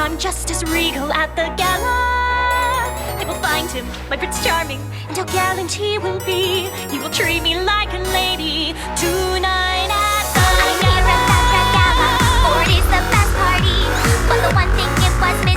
I'm just as regal at the gala. I will find him, my Prince Charming, and how gallant he will be. He will treat me like a lady tonight at the I'm here at the gala, for it is the best party. But the one thing it was